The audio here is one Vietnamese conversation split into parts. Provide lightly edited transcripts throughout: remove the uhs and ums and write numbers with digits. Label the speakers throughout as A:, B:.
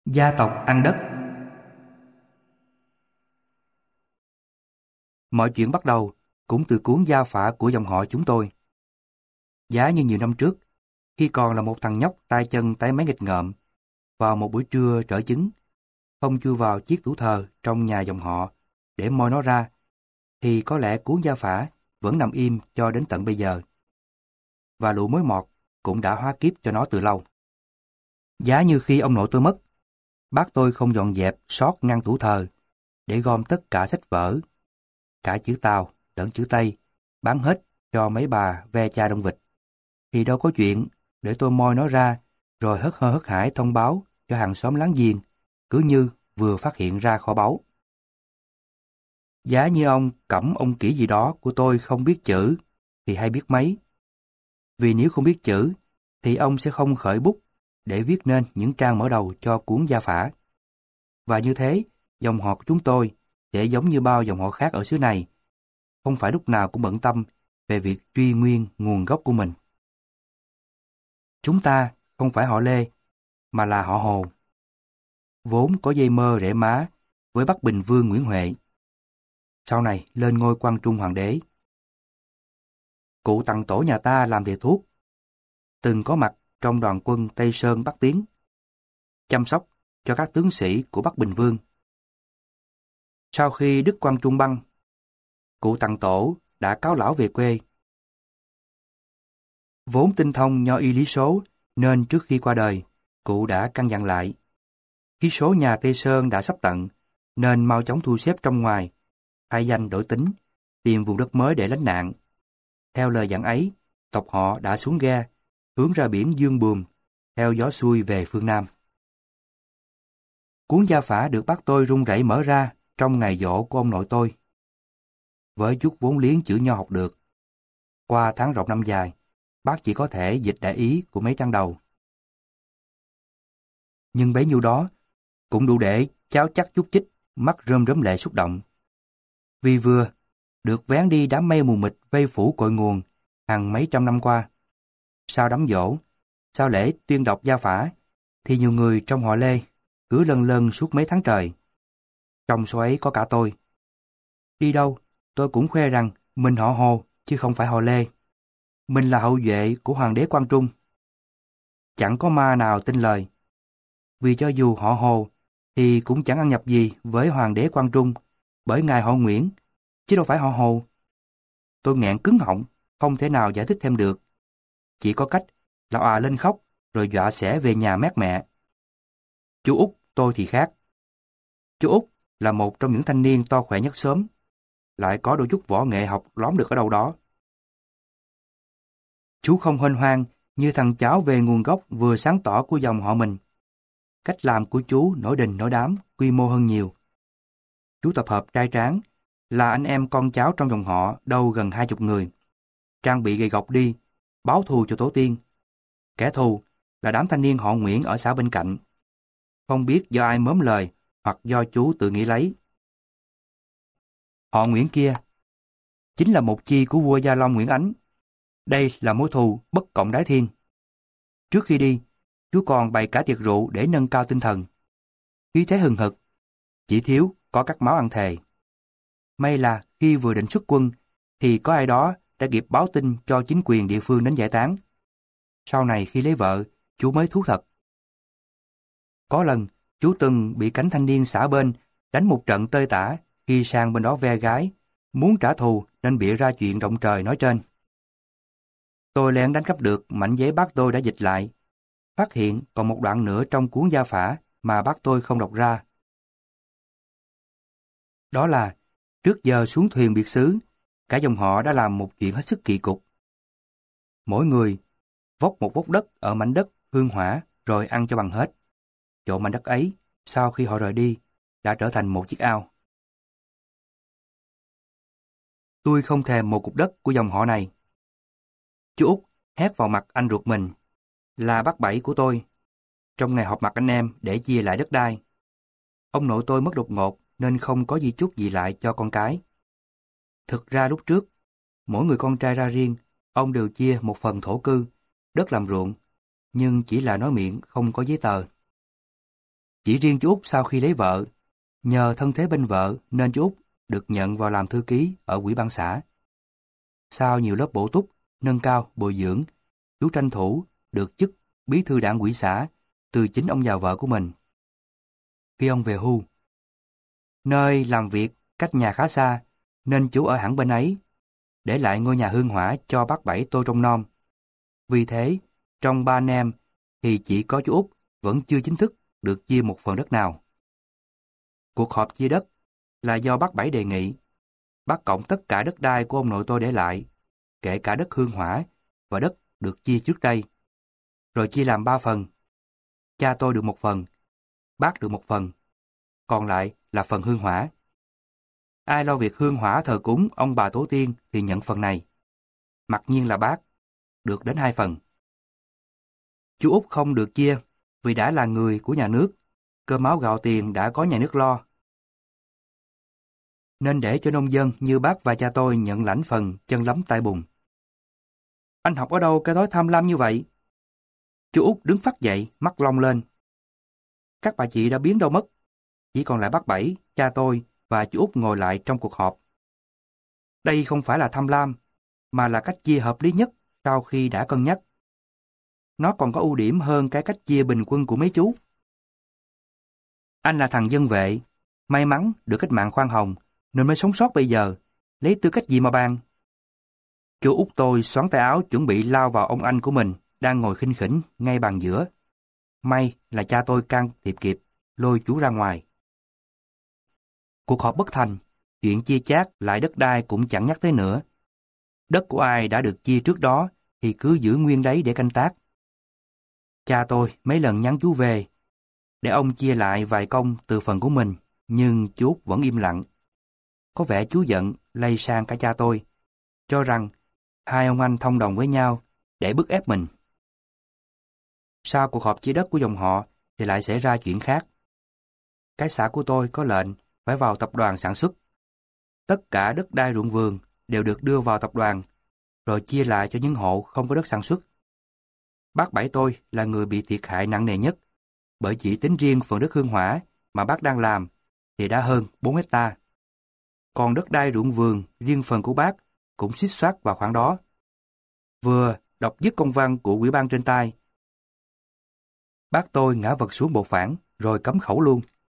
A: Gia tộc ăn đất. Mọi chuyện bắt đầu cũng từ cuốn gia phả của dòng họ chúng tôi. Giá như nhiều năm trước, khi còn là một thằng nhóc tay chân táy máy nghịch ngợm, vào một buổi trưa trở chứng, không chui vào chiếc tủ thờ trong nhà dòng họ để moi nó ra, thì có lẽ cuốn gia phả vẫn nằm im cho đến tận bây giờ. Và lũ mối mọt cũng đã hóa kiếp cho nó từ lâu. Giá như khi ông nội tôi mất, bác tôi không dọn dẹp xót ngăn tủ thờ để gom tất cả sách vở, cả chữ Tàu lẫn chữ Tây, bán hết cho mấy bà ve chai đông vịt, thì đâu có chuyện để tôi moi nó ra rồi hớt hơ hớt hải thông báo cho hàng xóm láng giềng, cứ như vừa phát hiện ra kho báu. Giá như ông Cẩm ông Kỷ gì đó của tôi không biết chữ thì hay biết mấy. Vì nếu không biết chữ thì ông sẽ không khởi bút để viết nên những trang mở đầu cho cuốn gia phả. Và như thế, dòng họ của chúng tôi sẽ giống như bao dòng họ khác ở xứ này, không phải lúc nào cũng bận tâm về việc truy nguyên nguồn gốc của mình. Chúng ta không phải họ Lê, mà là họ Hồ. Vốn có dây mơ rễ má với Bắc Bình Vương Nguyễn Huệ. Sau này lên ngôi Quang Trung Hoàng đế. Cụ Tặng Tổ nhà ta làm thầy thuốc, từng có mặt trong đoàn quân Tây Sơn Bắc Tiến, chăm sóc cho các tướng sĩ của Bắc Bình Vương. Sau khi Đức Quang Trung băng, cụ Tặng Tổ đã cáo lão về quê. Vốn tinh thông nho y lý số, nên trước khi qua đời, cụ đã căn dặn lại. Ký số nhà Tây Sơn đã sắp tận, nên mau chóng thu xếp trong ngoài, thay danh đổi tính, tìm vùng đất mới để lánh nạn. Theo lời dặn ấy, tộc họ đã xuống ghe, hướng ra biển Dương Bùm, theo gió xuôi về phương Nam. Cuốn gia phả được bác tôi run rẩy mở ra trong ngày giỗ của ông nội tôi. Với chút vốn liếng chữ nho học được, qua tháng rộng năm dài, bác chỉ có thể dịch đại ý của mấy trang đầu. Nhưng bấy nhiêu đó cũng đủ để cháu chắc chút chích, mắt rơm rớm lệ xúc động. Vì vừa được vén đi đám mây mù mịt vây phủ cội nguồn hàng mấy trăm năm qua. Sau đám giỗ, sau lễ tuyên đọc gia phả, thì nhiều người trong họ Lê cứ lân lân suốt mấy tháng trời. Trong số ấy có cả tôi. Đi đâu, tôi cũng khoe rằng mình họ Hồ chứ không phải họ Lê. Mình là hậu duệ của Hoàng đế Quang Trung. Chẳng có ma nào tin lời. Vì cho dù họ Hồ thì cũng chẳng ăn nhập gì với Hoàng đế Quang Trung, bởi ngài họ Nguyễn, chứ đâu phải họ Hồ. Tôi nghẹn cứng họng, không thể nào giải thích thêm được. Chỉ có cách là lên khóc, rồi dọa sẽ về nhà mát mẹ. Chú Út tôi thì khác. Chú Út là một trong những thanh niên to khỏe nhất xóm, lại có đôi chút võ nghệ học lóm được ở đâu đó. Chú không hênh hoang như thằng cháu về nguồn gốc vừa sáng tỏ của dòng họ mình. Cách làm của chú nổi đình nổi đám, quy mô hơn nhiều. Chú tập hợp trai tráng, là anh em con cháu trong dòng họ đâu gần 20 người. Trang bị gậy gộc đi, báo thù cho tổ tiên. Kẻ thù là đám thanh niên họ Nguyễn ở xã bên cạnh. Không biết do ai mớm lời hoặc do chú tự nghĩ lấy. Họ Nguyễn kia chính là một chi của vua Gia Long Nguyễn Ánh. Đây là mối thù bất cộng đái thiên. Trước khi đi, chú còn bày cả tiệc rượu để nâng cao tinh thần. Khí thế hừng hực, chỉ thiếu có cắt máu ăn thề. May là khi vừa định xuất quân, thì có ai đó đã kịp báo tin cho chính quyền địa phương đến giải tán. Sau này khi lấy vợ, chú mới thú thật. Có lần, chú từng bị cánh thanh niên xã bên đánh một trận tơi tả khi sang bên đó ve gái, muốn trả thù nên bịa ra chuyện động trời nói trên. Tôi lén đánh cắp được mảnh giấy bác tôi đã dịch lại, phát hiện còn một đoạn nữa trong cuốn gia phả mà bác tôi không đọc ra. Đó là, trước giờ xuống thuyền biệt xứ, cả dòng họ đã làm một chuyện hết sức kỳ cục. Mỗi người vốc một vốc đất ở mảnh đất hương hỏa rồi ăn cho bằng hết. Chỗ mảnh đất ấy, sau khi họ rời đi, đã trở thành một chiếc ao. Tôi không thèm một cục đất của dòng họ này. Chú Út hét vào mặt anh ruột mình, là bác Bảy của tôi, trong ngày họp mặt anh em để chia lại đất đai. Ông nội tôi mất đột ngột nên không có di chúc gì lại cho con cái. Thực ra lúc trước, mỗi người con trai ra riêng, ông đều chia một phần thổ cư, đất làm ruộng, nhưng chỉ là nói miệng không có giấy tờ. Chỉ riêng chú Út sau khi lấy vợ, nhờ thân thế bên vợ nên chú Út được nhận vào làm thư ký ở ủy ban xã. Sau nhiều lớp bổ túc, nâng cao, bồi dưỡng, chú tranh thủ được chức bí thư đảng ủy xã từ chính ông già vợ của mình. Khi ông về hưu, nơi làm việc cách nhà khá xa, nên chú ở hẳn bên ấy, để lại ngôi nhà hương hỏa cho bác Bảy tôi trông nom. Vì thế, trong ba anh em thì chỉ có chú Út vẫn chưa chính thức được chia một phần đất nào. Cuộc họp chia đất là do bác Bảy đề nghị. Bác cộng tất cả đất đai của ông nội tôi để lại, kể cả đất hương hỏa và đất được chia trước đây, rồi chia làm 3 phần. Cha tôi được 1 phần, bác được 1 phần, còn lại là phần hương hỏa. Ai lo việc hương hỏa thờ cúng ông bà tổ tiên thì nhận phần này. Mặc nhiên là bác, được đến 2 phần. Chú Út không được chia vì đã là người của nhà nước, cơm áo gạo tiền đã có nhà nước lo. Nên để cho nông dân như bác và cha tôi nhận lãnh phần chân lấm tay bùn. Anh học ở đâu cái thói tham lam như vậy? Chú Út đứng phắt dậy, mắt long lên. Các bà chị đã biến đâu mất? Chỉ còn lại bác Bảy, cha tôi và chú Út ngồi lại trong cuộc họp. Đây không phải là tham lam, mà là cách chia hợp lý nhất sau khi đã cân nhắc. Nó còn có ưu điểm hơn cái cách chia bình quân của mấy chú. Anh là thằng dân vệ, may mắn được cách mạng khoan hồng, nên mới sống sót bây giờ, lấy tư cách gì mà bàn? Chú Út tôi xoắn tay áo chuẩn bị lao vào ông anh của mình, đang ngồi khinh khỉnh ngay bàn giữa. May là cha tôi can thiệp kịp, lôi chú ra ngoài. Cuộc họp bất thành, chuyện chia chác lại đất đai cũng chẳng nhắc tới nữa. Đất của ai đã được chia trước đó thì cứ giữ nguyên đấy để canh tác. Cha tôi mấy lần nhắn chú về, để ông chia lại vài công từ phần của mình, nhưng chú vẫn im lặng. Có vẻ chú giận lây sang cả cha tôi, cho rằng hai ông anh thông đồng với nhau để bức ép mình. Sau cuộc họp chia đất của dòng họ thì lại xảy ra chuyện khác. Cái xã của tôi có lệnh phải vào tập đoàn sản xuất. Tất cả đất đai ruộng vườn đều được đưa vào tập đoàn, rồi chia lại cho những hộ không có đất sản xuất. Bác Bảy tôi là người bị thiệt hại nặng nề nhất, bởi chỉ tính riêng phần đất hương hỏa mà bác đang làm thì đã hơn 4 hecta. Còn đất đai ruộng vườn riêng phần của bác cũng xít xoát vào khoảng đó. Vừa đọc dứt công văn của ủy ban trên tay, bác tôi ngã vật xuống bột phản rồi cấm khẩu luôn.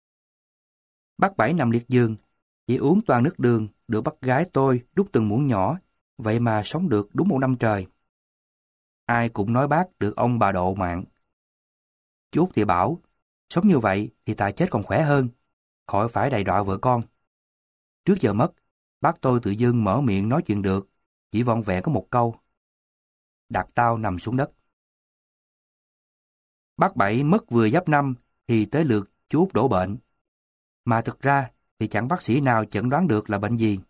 A: Bác Bảy nằm liệt giường, chỉ uống toàn nước đường được bác gái tôi đút từng muỗng nhỏ, vậy mà sống được đúng 1 năm trời. Ai cũng nói bác được ông bà độ mạng. Chú Út thì bảo, sống như vậy thì thà chết còn khỏe hơn, khỏi phải đầy đọa vợ con. Trước giờ mất, bác tôi tự dưng mở miệng nói chuyện được, chỉ vọn vẹn có một câu: đặt tao nằm xuống đất. Bác Bảy mất vừa giáp năm thì tới lượt chú Út đổ bệnh. Mà thực ra thì chẳng bác sĩ nào chẩn đoán được là bệnh gì.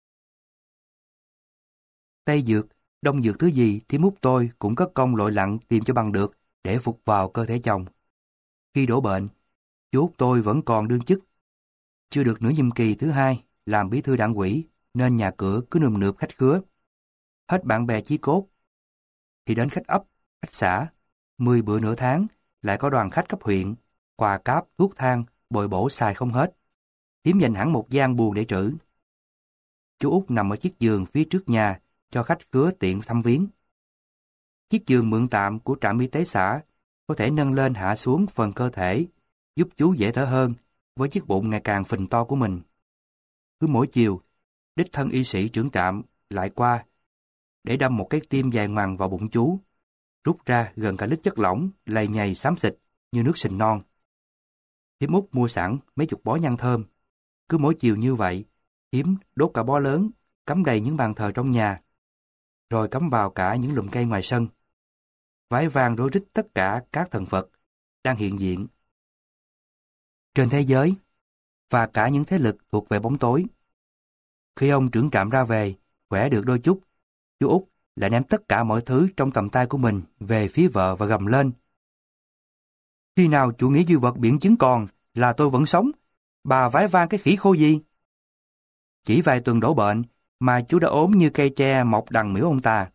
A: Tây dược, đông dược thứ gì thì Út tôi cũng có công lội lặn tìm cho bằng được để phục vào cơ thể chồng. Khi đổ bệnh, chú Út tôi vẫn còn đương chức. Chưa được nửa nhiệm kỳ thứ 2 làm bí thư đảng ủy, nên nhà cửa cứ nườm nượp khách khứa. Hết bạn bè chí cốt thì đến khách ấp, khách xã, 10 bữa nửa tháng lại có đoàn khách cấp huyện, quà cáp, thuốc thang, bồi bổ xài không hết. Hiếm dành hẳn một gian buồng để trữ. Chú Út nằm ở chiếc giường phía trước nhà cho khách khứa tiện thăm viếng. Chiếc giường mượn tạm của trạm y tế xã có thể nâng lên hạ xuống phần cơ thể, giúp chú dễ thở hơn với chiếc bụng ngày càng phình to của mình. Cứ mỗi chiều, đích thân y sĩ trưởng trạm lại qua để đâm một cái tim dài ngoằng vào bụng chú, rút ra gần cả lít chất lỏng lầy nhầy xám xịt như nước sình non. Thím Út mua sẵn mấy chục bó nhang thơm. Cứ mỗi chiều như vậy, thím đốt cả bó lớn, cắm đầy những bàn thờ trong nhà, rồi cắm vào cả những lùm cây ngoài sân. Vái vang rối rít tất cả các thần Phật đang hiện diện trên thế giới và cả những thế lực thuộc về bóng tối. Khi ông trưởng trạm ra về, khỏe được đôi chút, chú Út lại ném tất cả mọi thứ trong tầm tay của mình về phía vợ và gầm lên: khi nào chủ nghĩa duy vật biện chứng còn là tôi vẫn sống, bà vái vang cái khỉ khô gì? Chỉ vài tuần đổ bệnh mà chú đã ốm như cây tre mọc đằng miễu ông ta.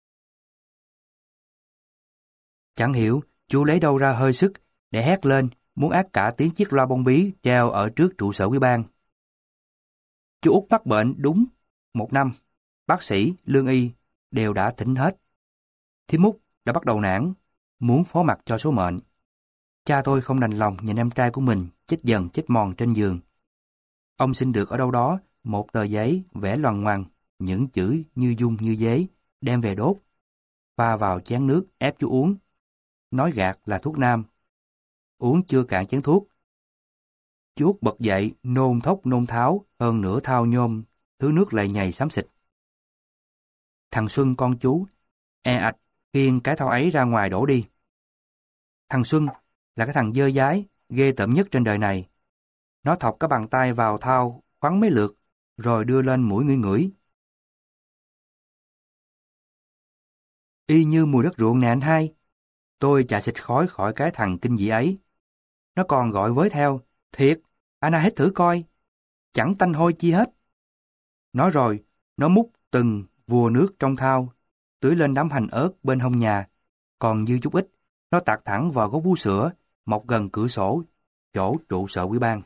A: Chẳng hiểu chú lấy đâu ra hơi sức để hét lên muốn ác cả tiếng chiếc loa bông bí treo ở trước trụ sở ủy ban. Chú Út mắc bệnh đúng 1 năm, bác sĩ, lương y đều đã thỉnh hết. Thím Út đã bắt đầu nản, muốn phó mặc cho số mệnh. Cha tôi không đành lòng nhìn em trai của mình chết dần chết mòn trên giường. Ông xin được ở đâu đó một tờ giấy vẽ loằng ngoằng, những chữ như dung như dế, đem về đốt, pha vào chén nước ép chú uống. Nói gạt là thuốc nam. Uống chưa cạn chén thuốc, chú Út bật dậy nôn thốc nôn tháo hơn nửa thao nhôm, thứ nước lại nhầy xám xịt. Thằng Xuân con chú ạch khiêng cái thau ấy ra ngoài đổ đi. Thằng Xuân là cái thằng dơ dái, ghê tởm nhất trên đời này. Nó thọc cái bàn tay vào thau, khoắn mấy lượt, rồi đưa lên mũi ngửi ngửi. Y như mùi đất ruộng nè anh hai. Tôi chà xịt khói khỏi cái thằng kinh dị ấy. Nó còn gọi với theo, thiệt, anh hãy hít thử coi, chẳng tanh hôi chi hết. Nói rồi, nó múc từng vùa nước trong thau, tưới lên đám hành ớt bên hông nhà, còn dư chút ít, nó tạt thẳng vào gốc vú sữa, mọc gần cửa sổ, chỗ trụ sở ủy ban.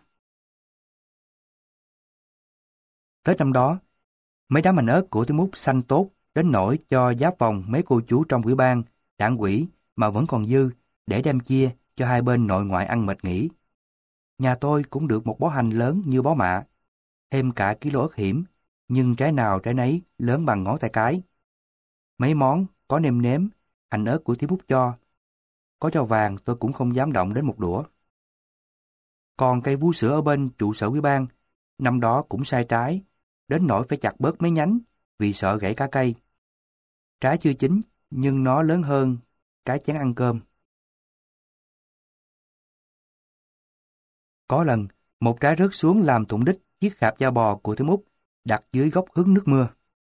A: Tết năm đó, mấy đám hành ớt của Thím Út xanh tốt, đến nỗi cho giáp vòng mấy cô chú trong ủy ban, đảng ủy mà vẫn còn dư, để đem chia cho hai bên nội ngoại ăn mệt nghỉ. Nhà tôi cũng được một bó hành lớn như bó mạ, thêm cả ký ớt hiểm, nhưng trái nào trái nấy lớn bằng ngón tay cái. Mấy món có nêm nếm, hành ớt của Thím Út cho. Có cho vàng tôi cũng không dám động đến một đũa. Còn cây vú sữa ở bên trụ sở ủy ban, năm đó cũng sai trái, đến nỗi phải chặt bớt mấy nhánh vì sợ gãy cả cây. Trái chưa chín, nhưng nó lớn hơn cái chén ăn cơm. Có lần, một trái rớt xuống làm thủng đích chiếc khạp da bò của Thím Út đặt dưới gốc hứng nước mưa.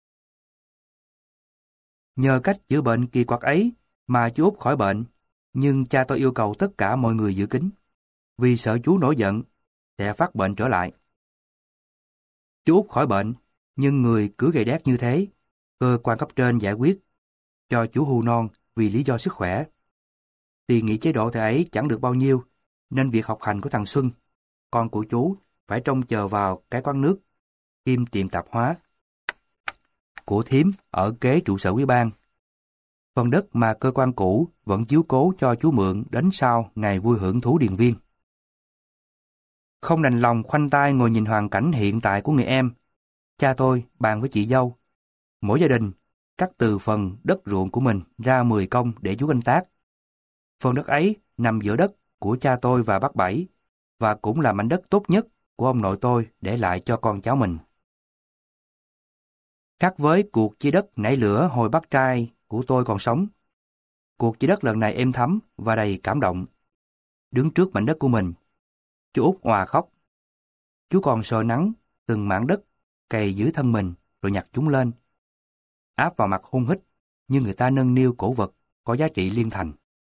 A: Nhờ cách chữa bệnh kỳ quặc ấy mà chú Út khỏi bệnh, nhưng cha tôi yêu cầu tất cả mọi người giữ kín, vì sợ chú nổi giận sẽ phát bệnh trở lại. Chú Út khỏi bệnh, nhưng người cứ gầy đét như thế, cơ quan cấp trên giải quyết cho chú hưu non vì lý do sức khỏe. Tiền nghỉ chế độ thời ấy chẳng được bao nhiêu, nên việc học hành của thằng Xuân, con của chú, phải trông chờ vào cái quán nước, kim tiệm tạp hóa của thím ở kế trụ sở ủy ban. Phần đất mà cơ quan cũ vẫn chiếu cố cho chú mượn đến sau ngày vui hưởng thú điền viên. Không đành lòng khoanh tay ngồi nhìn hoàn cảnh hiện tại của người em, cha tôi bàn với chị dâu. Mỗi gia đình cắt từ phần đất ruộng của mình ra 10 công để chú canh tác. Phần đất ấy nằm giữa đất của cha tôi và bác Bảy, và cũng là mảnh đất tốt nhất của ông nội tôi để lại cho con cháu mình. Khác với cuộc chia đất nảy lửa hồi bác trai của tôi còn sống, cuộc chia đất lần này êm thấm và đầy cảm động. Đứng trước mảnh đất của mình, chú Út òa khóc. Chú còn sờ nắng từng mảng đất cày dưới thân mình rồi nhặt chúng lên, áp vào mặt hung hít như người ta nâng niu cổ vật có giá trị liên thành.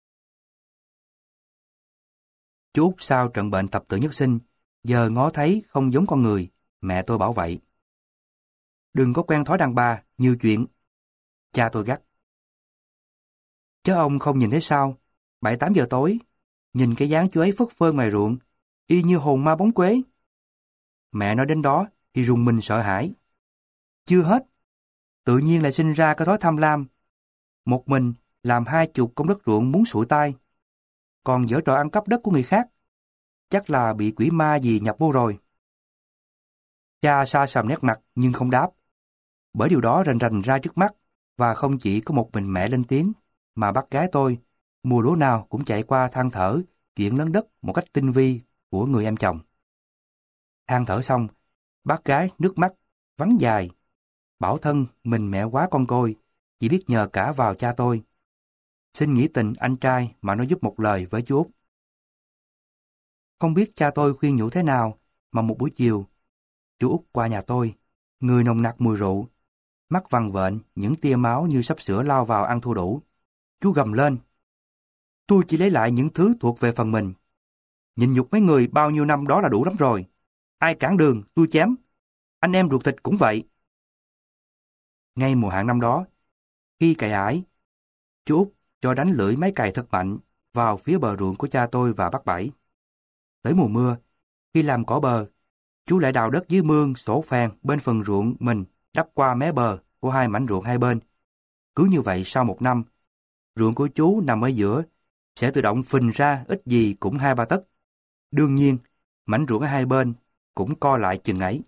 A: Chú Út sau trận bệnh thập tử nhất sinh, giờ ngó thấy không giống con người, mẹ tôi bảo vậy. Đừng có quen thói đàn bà, nhiều chuyện. Cha tôi gắt. Chứ ông không nhìn thấy sao, 7-8 giờ tối, nhìn cái dáng chú ấy phất phơ ngoài ruộng, y như hồn ma bóng quế. Mẹ nói đến đó thì rùng mình sợ hãi. Chưa hết, tự nhiên lại sinh ra cái thói tham lam. Một mình làm 20 công đất ruộng muốn sụi tay, còn giở trò ăn cắp đất của người khác. Chắc là bị quỷ ma gì nhập vô rồi. Cha sa sầm nét mặt nhưng không đáp. Bởi điều đó rành rành ra trước mắt, và không chỉ có một mình mẹ lên tiếng, mà bác gái tôi, mùa lúa nào cũng chạy qua than thở chuyện lấn đất một cách tinh vi của người em chồng. Than thở xong, bác gái nước mắt vắng dài, bảo thân mình mẹ quá con côi, chỉ biết nhờ cả vào cha tôi. Xin nghĩ tình anh trai mà nó giúp một lời với chú Út. Không biết cha tôi khuyên nhủ thế nào, mà một buổi chiều, chú Út qua nhà tôi, người nồng nặc mùi rượu, mắt vằn vện, những tia máu như sắp sửa lao vào ăn thua đủ. Chú gầm lên. Tôi chỉ lấy lại những thứ thuộc về phần mình. Nhịn nhục mấy người bao nhiêu năm đó là đủ lắm rồi. Ai cản đường, tôi chém. Anh em ruột thịt cũng vậy. Ngay mùa hạn năm đó, khi cày ải, chú Út cho đánh lưỡi máy cày thật mạnh vào phía bờ ruộng của cha tôi và bác Bảy. Tới mùa mưa, khi làm cỏ bờ, chú lại đào đất dưới mương sổ phèn bên phần ruộng mình đắp qua mé bờ của hai mảnh ruộng hai bên. Cứ như vậy sau một năm, ruộng của chú nằm ở giữa sẽ tự động phình ra ít gì cũng 2-3 tấc. Đương nhiên, mảnh ruộng ở hai bên cũng co lại chừng ấy.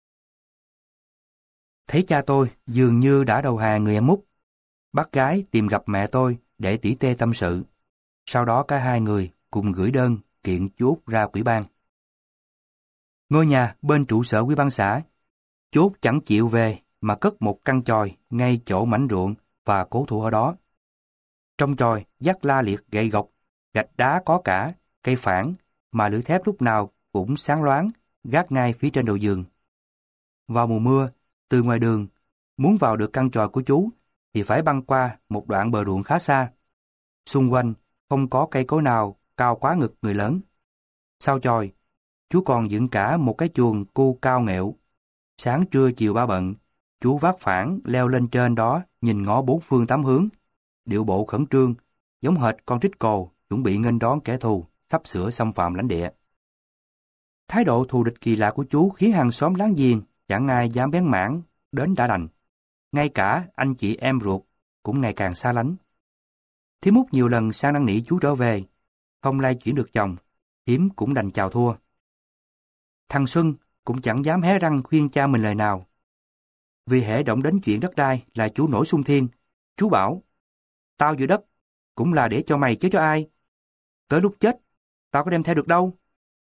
A: Thấy cha tôi dường như đã đầu hàng người em út, bác gái tìm gặp mẹ tôi để tỉ tê tâm sự. Sau đó cả hai người cùng gửi đơn kiện chú Út ra ủy ban. Ngôi nhà bên trụ sở ủy ban xã, chú Út chẳng chịu về mà cất một căn chòi ngay chỗ mảnh ruộng và cố thủ ở đó. Trong chòi vắt la liệt gậy gộc, gạch đá có cả, cây phản mà lưỡi thép lúc nào cũng sáng loáng, gác ngay phía trên đầu giường. Vào mùa mưa, từ ngoài đường, muốn vào được căn chòi của chú thì phải băng qua một đoạn bờ ruộng khá xa. Xung quanh không có cây cối nào cao quá ngực người lớn. Sau chòi, chú còn dựng cả một cái chuồng cu cao nghẹo. Sáng trưa chiều ba bận, chú vác phản leo lên trên đó nhìn ngó bốn phương tám hướng, điệu bộ khẩn trương, giống hệt con trích cồ chuẩn bị nghênh đón kẻ thù sắp sửa xâm phạm lãnh địa. Thái độ thù địch kỳ lạ của chú khiến hàng xóm láng giềng chẳng ai dám bén mảng đến đã đành. Ngay cả anh chị em ruột cũng ngày càng xa lánh. Thím Út nhiều lần sang năn nỉ chú trở về, không lay chuyển được chồng, thím cũng đành chào thua. Thằng Xuân cũng chẳng dám hé răng khuyên cha mình lời nào. Vì hễ động đến chuyện đất đai là chú nổi xung thiên. Chú bảo, tao giữ đất cũng là để cho mày chứ cho ai. Tới lúc chết, tao có đem theo được đâu.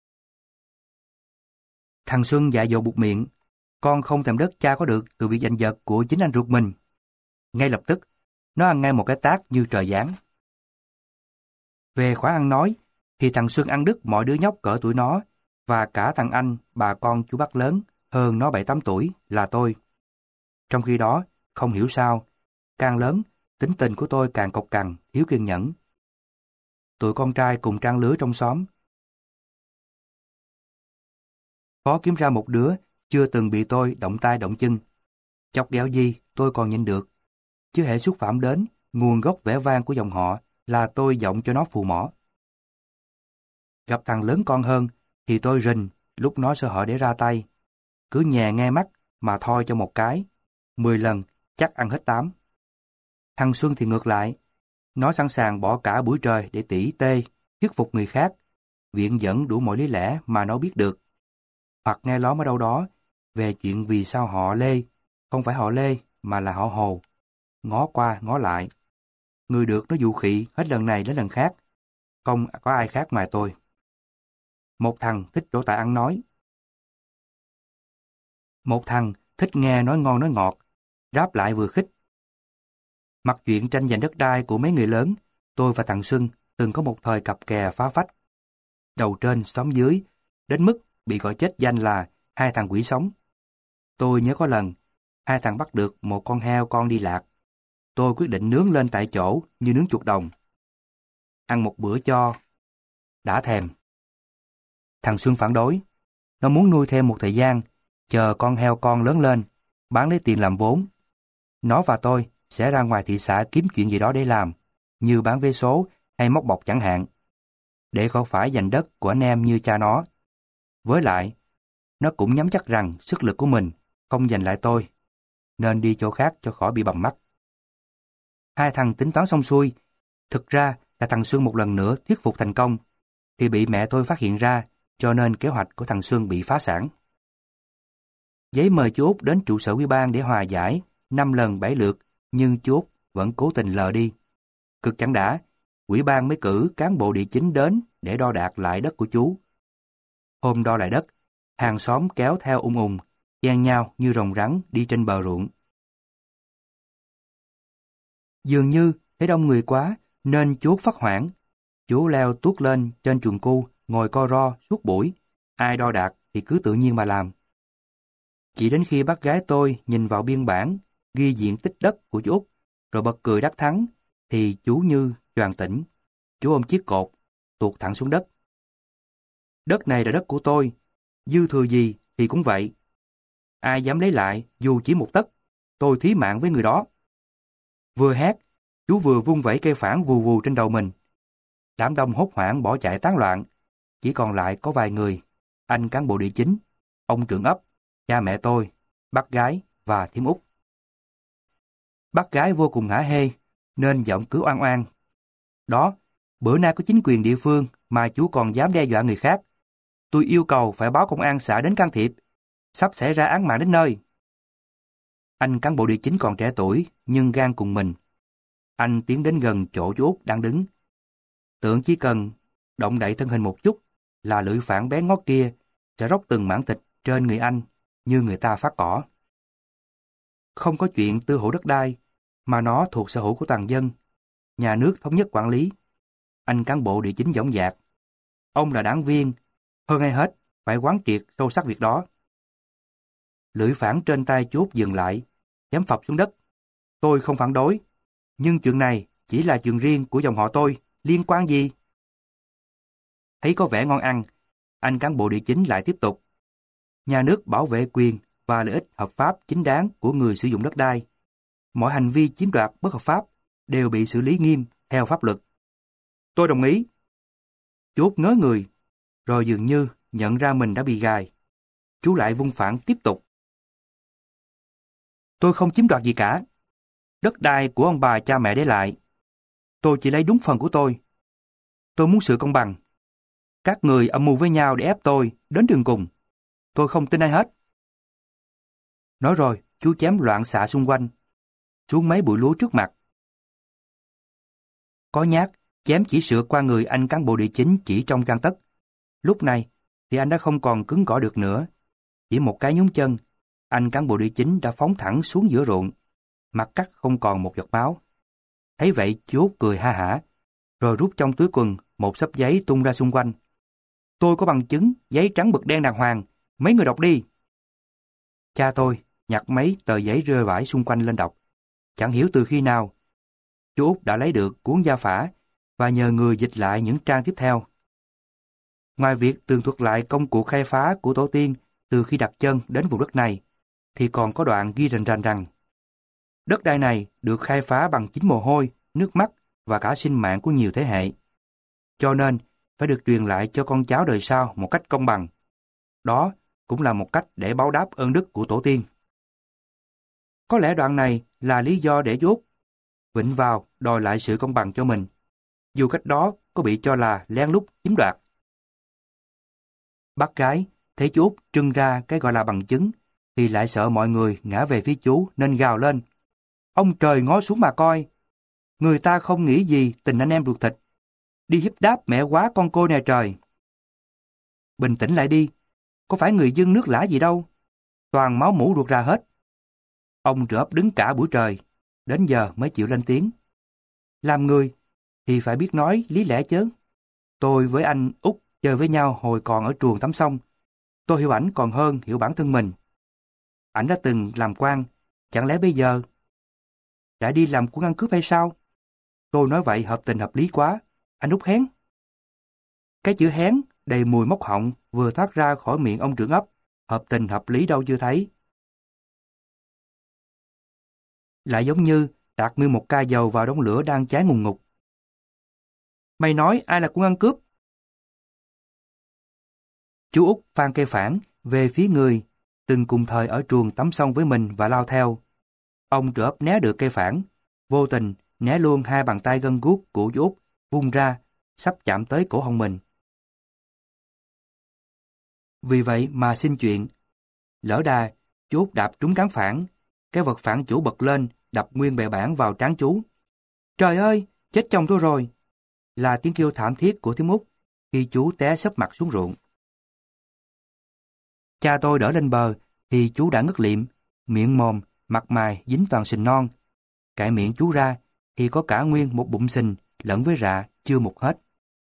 A: Thằng Xuân dại dột buột miệng, con không thèm đất cha có được từ việc giành giật của chính anh ruột mình. Ngay lập tức, nó ăn ngay một cái tát như trời giáng. Về khoản ăn nói, thì thằng Xuân ăn đứt mọi đứa nhóc cỡ tuổi nó, và cả thằng anh, bà con chú bác lớn, hơn nó 7-8 tuổi, là tôi. Trong khi đó, không hiểu sao, càng lớn, tính tình của tôi càng cộc cằn, thiếu kiên nhẫn. Tụi con trai cùng trang lứa trong xóm, khó kiếm ra một đứa chưa từng bị tôi động tay động chân. Chọc ghẹo gì tôi còn nhịn được, chứ hễ xúc phạm đến nguồn gốc vẻ vang của dòng họ là tôi giọng cho nó phù mỏ. Gặp thằng lớn con hơn thì tôi rình lúc nó sơ hở để ra tay. Cứ nhè nghe mắt mà thôi cho một cái, 10 lần chắc ăn hết 8. Thằng Xuân thì ngược lại, nó sẵn sàng bỏ cả buổi trời để tỉ tê, thuyết phục người khác, viện dẫn đủ mọi lý lẽ mà nó biết được. Hoặc nghe lóm ở đâu đó về chuyện vì sao họ Lê, không phải họ Lê mà là họ Hồ. Ngó qua ngó lại, người được nó dụ khị hết lần này đến lần khác, không có ai khác ngoài tôi. Một thằng thích trổ tài ăn nói, một thằng thích nghe nói ngon nói ngọt, đáp lại vừa khích. Mặc chuyện tranh giành đất đai của mấy người lớn, tôi và thằng Xuân từng có một thời cặp kè phá phách. Đầu trên xóm dưới, đến mức bị gọi chết danh là hai thằng quỷ sống. Tôi nhớ có lần, hai thằng bắt được một con heo con đi lạc. Tôi quyết định nướng lên tại chỗ như nướng chuột đồng. Ăn một bữa cho đã thèm. Thằng Xuân phản đối. Nó muốn nuôi thêm một thời gian, chờ con heo con lớn lên, bán lấy tiền làm vốn. Nó và tôi sẽ ra ngoài thị xã kiếm chuyện gì đó để làm, như bán vé số hay móc bọc chẳng hạn, để không phải giành đất của anh em như cha nó. Với lại, nó cũng nhắm chắc rằng sức lực của mình không giành lại tôi, nên đi chỗ khác cho khỏi bị bầm mắt. Hai thằng tính toán xong xuôi, thực ra là thằng Xuân một lần nữa thuyết phục thành công, thì bị mẹ tôi phát hiện ra, cho nên kế hoạch của thằng Xuân bị phá sản. Giấy mời chú Út đến trụ sở ủy ban để hòa giải 5 lần 7 lượt, nhưng chú Út vẫn cố tình lờ đi. Cực chẳng đã, ủy ban mới cử cán bộ địa chính đến để đo đạc lại đất của chú. Hôm đo lại đất, hàng xóm kéo theo ùng, chen nhau như rồng rắn đi trên bờ ruộng. Dường như thấy đông người quá nên chú Út phát hoảng. Chú leo tuốt lên trên chuồng cu, ngồi co ro suốt buổi. Ai đo đạc thì cứ tự nhiên mà làm. Chỉ đến khi bác gái tôi nhìn vào biên bản ghi diện tích đất của chú Út, rồi bật cười đắc thắng, thì chú như choàng tỉnh. Chú ôm chiếc cột, tuột thẳng xuống đất. Đất này là đất của tôi, dư thừa gì thì cũng vậy. Ai dám lấy lại dù chỉ một tấc, tôi thí mạng với người đó. Vừa hét, chú vừa vung vẩy cây phản vù vù trên đầu mình. Đám đông hốt hoảng bỏ chạy tán loạn. chỉ còn lại có vài người, anh cán bộ địa chính, ông trưởng ấp, cha mẹ tôi, bác gái và thím Út. Bác gái vô cùng hả hê, nên giọng cứ oan oan. Đó, bữa nay có chính quyền địa phương mà chú còn dám đe dọa người khác. Tôi yêu cầu phải báo công an xã đến can thiệp. Sắp xảy ra án mạng đến nơi. Anh cán bộ địa chính còn trẻ tuổi, nhưng gan cùng mình. Anh tiến đến gần chỗ chú Út đang đứng. Tưởng chỉ cần động đậy thân hình một chút là lưỡi phản bé ngót kia sẽ róc từng mảng thịt trên người anh như người ta phát cỏ. Không có chuyện tư hữu đất đai, mà nó thuộc sở hữu của toàn dân. Nhà nước thống nhất quản lý. Anh cán bộ địa chính dõng dạc. Ông là đảng viên, hơn ai hết phải quán triệt sâu sắc việc đó. Lưỡi phản trên tay chú Út dừng lại, chém phập xuống đất. Tôi không phản đối, nhưng chuyện này chỉ là chuyện riêng của dòng họ tôi, liên quan gì? Thấy có vẻ ngon ăn, anh cán bộ địa chính lại tiếp tục. Nhà nước bảo vệ quyền và lợi ích hợp pháp chính đáng của người sử dụng đất đai. Mọi hành vi chiếm đoạt bất hợp pháp đều bị xử lý nghiêm theo pháp luật. Tôi đồng ý. Chú Út ngớ người, rồi dường như nhận ra mình đã bị gài. Chú lại vung phản tiếp tục. Tôi không chiếm đoạt gì cả. Đất đai của ông bà cha mẹ để lại. Tôi chỉ lấy đúng phần của tôi. Tôi muốn sự công bằng. Các người âm mưu với nhau để ép tôi đến đường cùng. Tôi không tin ai hết. Nói rồi, chú chém loạn xạ xung quanh. Chú mấy bụi lúa trước mặt. Có nhát, chém chỉ sượt qua người anh cán bộ địa chính chỉ trong gang tấc. Lúc này thì anh đã không còn cứng cỏi được nữa. Chỉ một cái nhún chân, anh cán bộ địa chính đã phóng thẳng xuống giữa ruộng. Mặt cắt không còn một giọt máu. Thấy vậy chú Út cười ha hả, rồi rút trong túi quần một xấp giấy tung ra xung quanh. Tôi có bằng chứng, giấy trắng mực đen đàng hoàng, mấy người đọc đi. Cha tôi nhặt mấy tờ giấy rơi vãi xung quanh lên đọc. Chẳng hiểu từ khi nào, chú Út đã lấy được cuốn gia phả và nhờ người dịch lại những trang tiếp theo. Ngoài việc tường thuật lại công cuộc khai phá của tổ tiên từ khi đặt chân đến vùng đất này, thì còn có đoạn ghi rành rành rằng đất đai này được khai phá bằng chính mồ hôi, nước mắt và cả sinh mạng của nhiều thế hệ. Cho nên, phải được truyền lại cho con cháu đời sau một cách công bằng. Đó cũng là một cách để báo đáp ơn đức của tổ tiên. Có lẽ đoạn này là lý do để chú Út vịnh vào đòi lại sự công bằng cho mình, dù cách đó có bị cho là lén lút chiếm đoạt. Bác gái thấy chú Út trưng ra cái gọi là bằng chứng, thì lại sợ mọi người ngã về phía chú nên gào lên. Ông trời ngó xuống mà coi. Người ta không nghĩ gì tình anh em ruột thịt. Đi hiếp đáp mẹ quá con cô nè trời. Bình tĩnh lại đi. Có phải người dân nước lã gì đâu. Toàn máu mủ ruột ra hết. Ông trưởng ấp đứng cả buổi trời. Đến giờ mới chịu lên tiếng. Làm người thì phải biết nói lý lẽ chứ. Tôi với anh Út chơi với nhau hồi còn ở truồng tắm sông. Tôi hiểu ảnh còn hơn hiểu bản thân mình. Ảnh đã từng làm quan, chẳng lẽ bây giờ đã đi làm quân ăn cướp hay sao? Tôi nói vậy hợp tình hợp lý quá. Anh Út hén. Cái chữ hén đầy mùi móc họng vừa thoát ra khỏi miệng ông trưởng ấp, hợp tình hợp lý đâu chưa thấy. Lại giống như tạt nguyên một ca dầu vào đống lửa đang cháy ngùn ngụt. Mày nói ai là quân ăn cướp? Chú Út phang cây phản về phía người từng cùng thời ở truồng tắm sông với mình và lao theo. Ông trưởng ấp né được cây phản, vô tình né luôn hai bàn tay gân guốc của chú Út vung ra, sắp chạm tới cổ họng mình. Vì vậy mà xin chuyện. Lỡ đà, chú Út đạp trúng cán phản, cái vật phản chủ bật lên, đập nguyên bệ bảng vào trán chú. Trời ơi, chết chồng tôi rồi! Là tiếng kêu thảm thiết của thím Út khi chú té sấp mặt xuống ruộng. Cha tôi đỡ lên bờ thì chú đã ngất lịm, miệng mồm, mặt mày dính toàn sình non. Cạy miệng chú ra thì có cả nguyên một bụng sình lẫn với rạ chưa mục hết.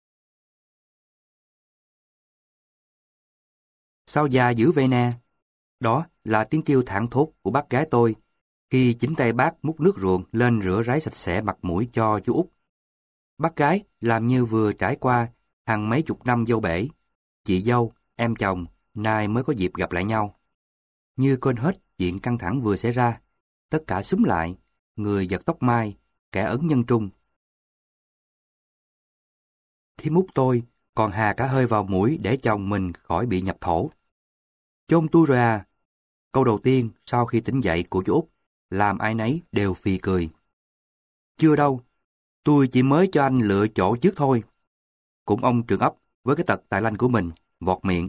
A: Sao già dữ vậy nè? Đó là tiếng kêu thảng thốt của bác gái tôi khi chính tay bác múc nước ruộng lên rửa ráy sạch sẽ mặt mũi cho chú Út. Bác gái làm như vừa trải qua hàng mấy chục năm dâu bể. Chị dâu, em chồng, nay mới có dịp gặp lại nhau. Như quên hết chuyện căng thẳng vừa xảy ra, tất cả xúm lại, người giật tóc mai, kẻ ấn nhân trung. Thím Út tôi còn hà cả hơi vào mũi để chồng mình khỏi bị nhập thổ. Chôn tôi rồi à? Câu đầu tiên sau khi tỉnh dậy của chú Út làm ai nấy đều phì cười. Chưa đâu, tôi chỉ mới cho anh lựa chỗ trước thôi. Cũng ông trưởng ấp với cái tật tài lanh của mình, vọt miệng.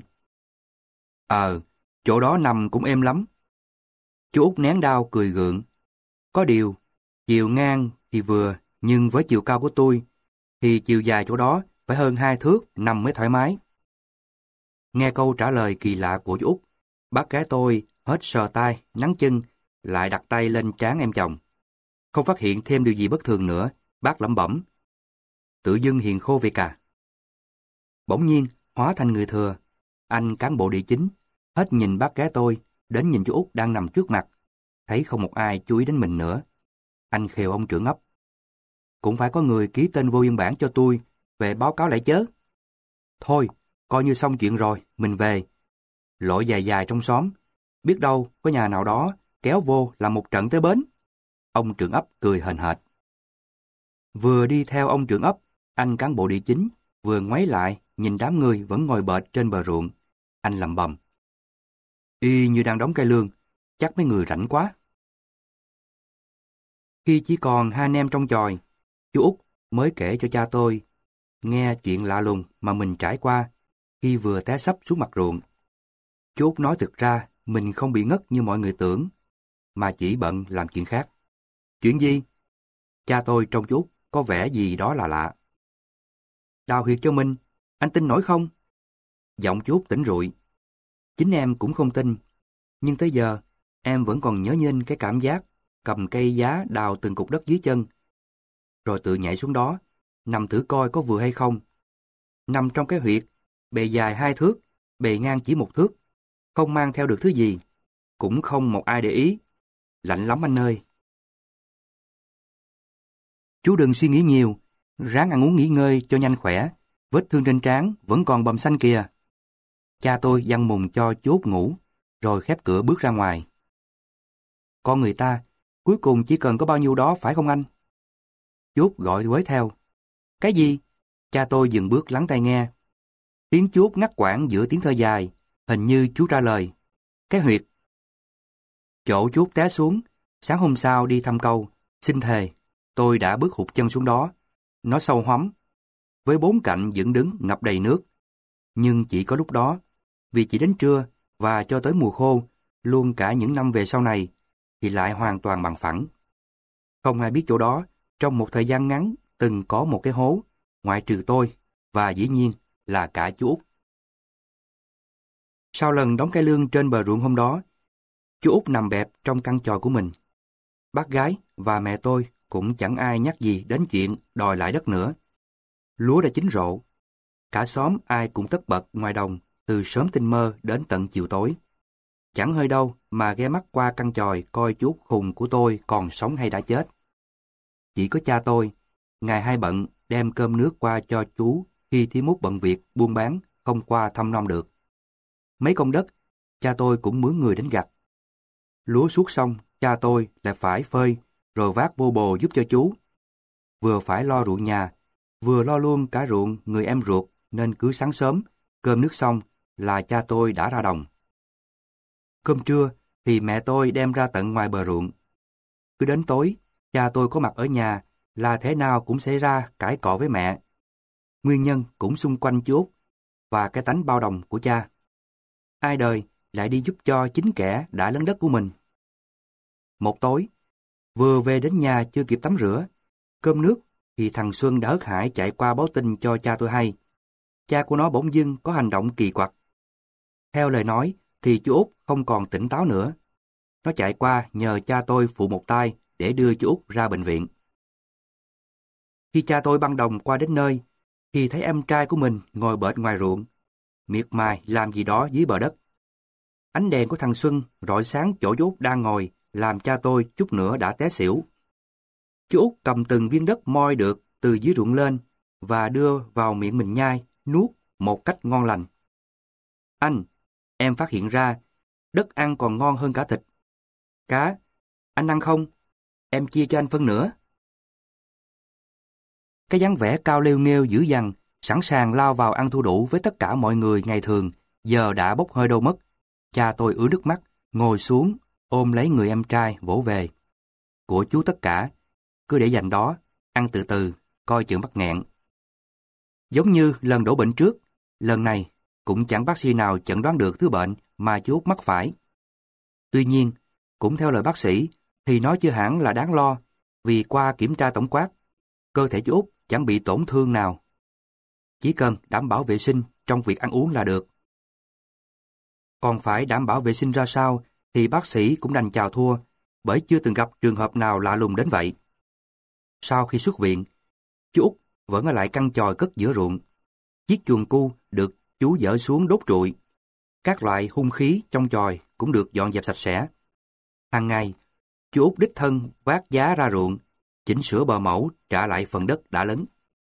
A: Chỗ đó nằm cũng êm lắm. Chú Út nén đau cười gượng. Có điều, chiều ngang thì vừa, nhưng với chiều cao của tôi, thì chiều dài chỗ đó phải hơn 2 thước nằm mới thoải mái. Nghe câu trả lời kỳ lạ của chú Út, bác gái tôi hết sờ tay, nắn chân, lại đặt tay lên trán em chồng. Không phát hiện thêm điều gì bất thường nữa, bác lẩm bẩm. Tự dưng hiền khô vậy cả. Bỗng nhiên, hóa thành người thừa. Anh cán bộ địa chính, hết nhìn bác gái tôi, đến nhìn chú Út đang nằm trước mặt. Thấy không một ai chú ý đến mình nữa. Anh khều ông trưởng ấp. Cũng phải có người ký tên vô biên bản cho tôi, về báo cáo lại chớ. Thôi, coi như xong chuyện rồi, mình về. Lội dài dài trong xóm, biết đâu có nhà nào đó kéo vô làm một trận tới bến. Ông trưởng ấp cười hờn hệt. Vừa đi theo ông trưởng ấp, anh cán bộ địa chính vừa ngoáy lại nhìn đám người vẫn ngồi bệt trên bờ ruộng. Anh lẩm bẩm. Y như đang đóng cai lương, chắc mấy người rảnh quá. Khi chỉ còn hai anh em trong chòi, chú Út mới kể cho cha tôi nghe chuyện lạ lùng mà mình trải qua khi vừa té xấp xuống mặt ruộng. Chú Út nói thực ra mình không bị ngất như mọi người tưởng, mà chỉ bận làm chuyện khác. Chuyện gì? Cha tôi trông chú Út có vẻ gì đó là lạ. Đào huyệt cho mình, anh tin nổi không? Giọng chú Út tỉnh rụi. Chính em cũng không tin, nhưng tới giờ em vẫn còn nhớ nhinh cái cảm giác cầm cây giá đào từng cục đất dưới chân, rồi tự nhảy xuống đó, nằm thử coi có vừa hay không. Nằm trong cái huyệt, bề dài 2 thước, bề ngang chỉ 1 thước, không mang theo được thứ gì, cũng không một ai để ý. Lạnh lắm anh ơi. Chú đừng suy nghĩ nhiều, ráng ăn uống nghỉ ngơi cho nhanh khỏe, vết thương trên trán vẫn còn bầm xanh kìa. Cha tôi giăng mùng cho chú Út ngủ, rồi khép cửa bước ra ngoài. Con người ta, cuối cùng chỉ cần có bao nhiêu đó phải không anh? Chú Út gọi với theo. Cái gì? Cha tôi dừng bước lắng tai nghe. Tiếng chú Út ngắt quãng giữa tiếng thở dài, hình như chú trả lời. Cái huyệt. Chỗ chú Út té xuống, sáng hôm sau đi thăm câu, xin thề, tôi đã bước hụt chân xuống đó. Nó sâu hoắm, với 4 cạnh dựng đứng ngập đầy nước. Nhưng chỉ có lúc đó, vì chỉ đến trưa và cho tới mùa khô, luôn cả những năm về sau này, thì lại hoàn toàn bằng phẳng. Không ai biết chỗ đó, trong một thời gian ngắn, từng có một cái hố, ngoại trừ tôi, và dĩ nhiên là cả chú Út. Sau lần đóng cai lương trên bờ ruộng hôm đó, chú Út nằm bẹp trong căn chòi của mình. Bác gái và mẹ tôi cũng chẳng ai nhắc gì đến chuyện đòi lại đất nữa. Lúa đã chín rộ. Cả xóm ai cũng tất bật ngoài đồng, từ sớm tinh mơ đến tận chiều tối. Chẳng hơi đâu mà ghé mắt qua căn chòi coi chú Út khùng của tôi còn sống hay đã chết. Chỉ có cha tôi, ngày hai bận đem cơm nước qua cho chú khi thím Út bận việc buôn bán, không qua thăm nom được. Mấy công đất, cha tôi cũng mướn người đến gặt. Lúa suốt xong, cha tôi lại phải phơi, rồi vác vô bồ giúp cho chú. Vừa phải lo ruộng nhà, vừa lo luôn cả ruộng người em ruột, nên cứ sáng sớm, cơm nước xong là cha tôi đã ra đồng. Cơm trưa thì mẹ tôi đem ra tận ngoài bờ ruộng. Cứ đến tối, cha tôi có mặt ở nhà là thế nào cũng xảy ra cãi cọ với mẹ. Nguyên nhân cũng xung quanh chú Út và cái tánh bao đồng của cha. Ai đời lại đi giúp cho chính kẻ đã lấn đất của mình. Một tối, vừa về đến nhà chưa kịp tắm rửa, cơm nước thì thằng Xuân đã hớt hải chạy qua báo tin cho cha tôi hay. Cha của nó bỗng dưng có hành động kỳ quặc. Theo lời nói thì chú Út không còn tỉnh táo nữa. Nó chạy qua nhờ cha tôi phụ một tay để đưa chú Út ra bệnh viện. Khi cha tôi băng đồng qua đến nơi, thì thấy em trai của mình ngồi bệt ngoài ruộng, miệt mài làm gì đó dưới bờ đất. Ánh đèn của thằng Xuân rọi sáng chỗ chú Út đang ngồi, làm cha tôi chút nữa đã té xỉu. Chú Út cầm từng viên đất moi được từ dưới ruộng lên và đưa vào miệng mình nhai, nuốt một cách ngon lành. Anh, em phát hiện ra, đất ăn còn ngon hơn cả thịt. Cá, anh ăn không? Em chia cho anh phân nửa. Cái dáng vẻ cao lêu nghêu dữ dằn, sẵn sàng lao vào ăn thua đủ với tất cả mọi người ngày thường, giờ đã bốc hơi đâu mất. Cha tôi ứa nước mắt, ngồi xuống, ôm lấy người em trai vỗ về. Của chú tất cả, cứ để dành đó, ăn từ từ, coi chừng mắc nghẹn. Giống như lần đổ bệnh trước, lần này cũng chẳng bác sĩ nào chẩn đoán được thứ bệnh mà chú Út mắc phải. Tuy nhiên, cũng theo lời bác sĩ, thì nó chưa hẳn là đáng lo, vì qua kiểm tra tổng quát, cơ thể chú Út chẳng bị tổn thương nào. Chỉ cần đảm bảo vệ sinh trong việc ăn uống là được. Còn phải đảm bảo vệ sinh ra sao thì bác sĩ cũng đành chào thua, bởi chưa từng gặp trường hợp nào lạ lùng đến vậy. Sau khi xuất viện, chú Út vẫn ở lại căn chòi cất giữa ruộng. Chiếc chuồng cu được chú dỡ xuống đốt trụi. Các loại hung khí trong chòi cũng được dọn dẹp sạch sẽ. Hàng ngày, chú Út đích thân vác giá ra ruộng, chỉnh sửa bờ mẫu trả lại phần đất đã lấn.